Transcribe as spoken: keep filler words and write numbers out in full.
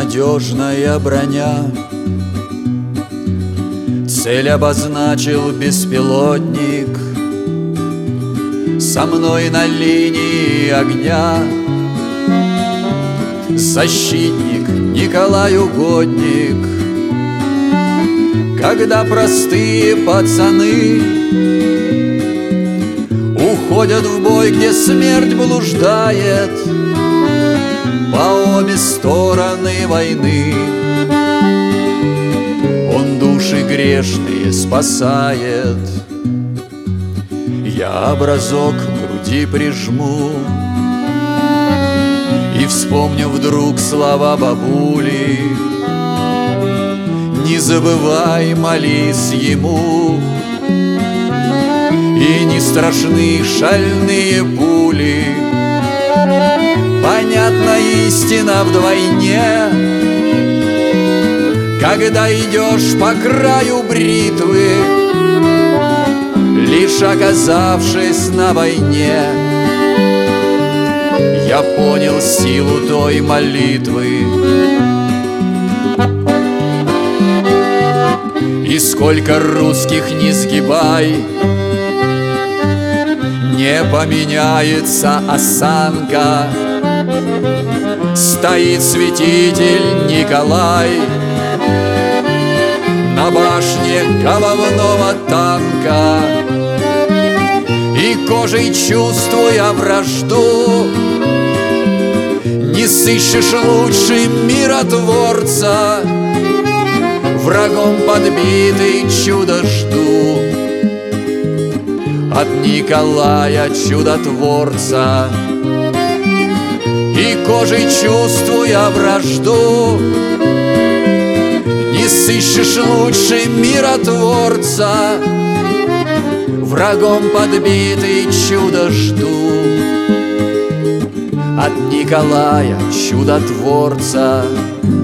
надежная броня. Цель обозначил беспилотник, со мной на линии огня. Защитник Николай Угодник. Когда простые пацаны уходят в бой, где смерть блуждает по обе стороны войны, он души грешные спасает. Я образок к груди прижму и вспомню вдруг слова бабули: не забывай, молись ему, и не страшны шальные пули. Понятна истина вдвойне, когда идешь по краю бритвы, лишь оказавшись на войне. Я понял силу той молитвы. И сколько русских не сгибай, не поменяется осанка. Стоит святитель Николай на башне головного танка, и кожей чувствуя вражду, не сыщешь лучше миротворца. Врагом подбитый чудо жду от Николая чудотворца, и кожей чувствуя вражду, не сыщешь лучше миротворца. Врагом подбитый чудо жду от Николая чудотворца.